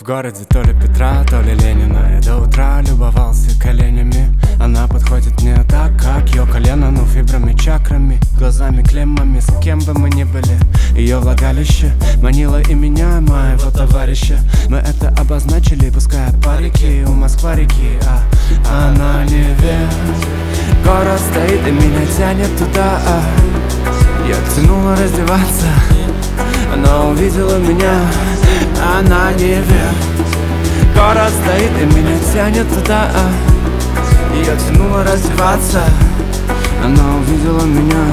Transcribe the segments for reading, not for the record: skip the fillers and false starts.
В городе то ли Петра, то ли Ленина. Я до утра любовался коленями. Она подходит мне так, как ее колено, но фибрами, чакрами, глазами, клеммами. С кем бы мы ни были, ее влагалище манило и меня, моего товарища. Мы это обозначили, пуская парики у Москва-реки, а она не верит. Город стоит и меня тянет туда, я тянула раздеваться, она увидела меня, она не верит. Город стоит и меня тянет туда, я тянула раздеваться, она увидела меня.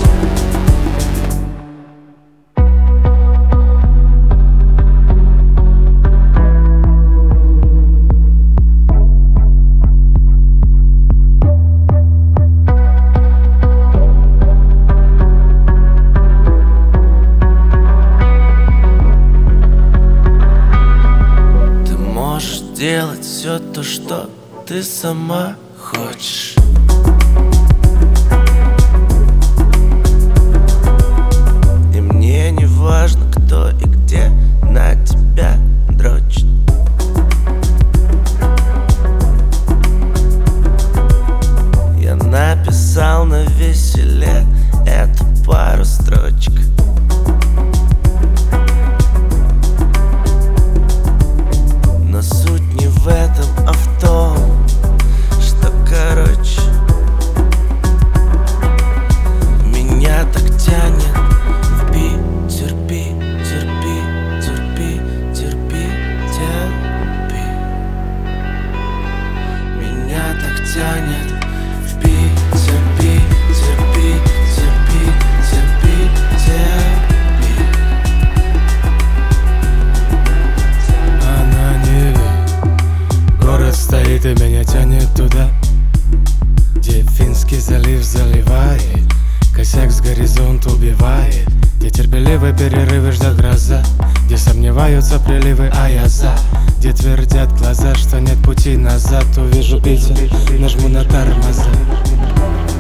Делать все то, что ты сама хочешь. И мне не важно, кто и где на тебя дрочит. Я написал на веселе эту пару строчек. В этом, а в том, что, короче, меня так тянет в Питер, Питер, Питер, Питер, Питер. Меня так тянет в Питер, Питер, Питер, Питер, Питер. Стоит и меня тянет туда, где Финский залив заливает, косяк с горизонта убивает, где терпеливые перерывы ждет гроза, где сомневаются приливы, а я за, где твердят глаза, что нет пути назад. Увижу Питер, нажму на тормоза.